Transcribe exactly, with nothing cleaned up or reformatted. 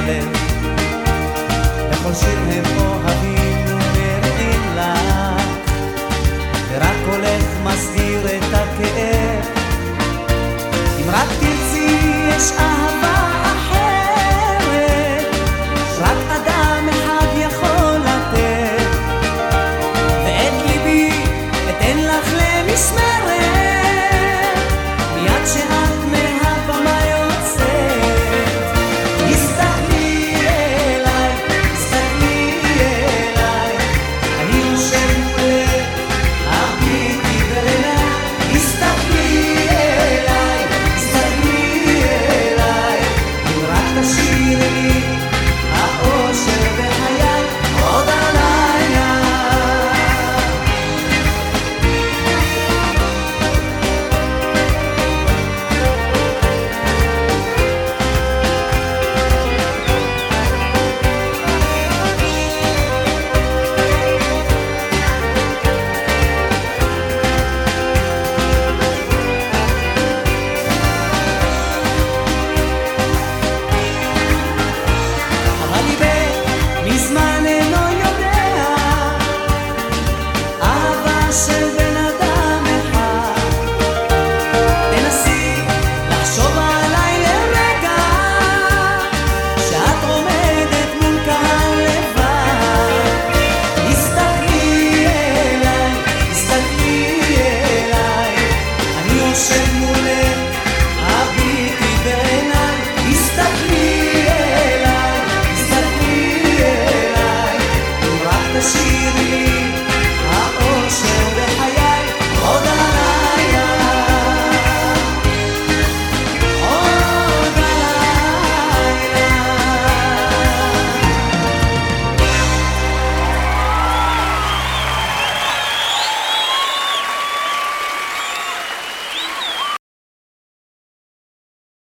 בלב, בכל שיר הם אוהבים ומראים לך, ורק הולך מסגיר את הכאב. אם רק תרצי יש אהבה אחרת, רק אדם אחד יכול לתת, ואת ליבי אתן לך למשמרת, מיד שאת מהבמה יוצאת. הסתכלי אליי, הסתכלי אליי, אני יושב מולך, הביטי בעיניי. הסתכלי אליי, הסתכלי אליי, אם רק תשאירי לי האושר בחיי עוד הלילה. אבל ליבי מזמן אינו יודע אהבה של בן אדם אחד. תנסי לחשוב עליי לרגע, שאת עומדת מול קהל לבד. הסתכלי אליי, הסתכלי אליי, אני יושב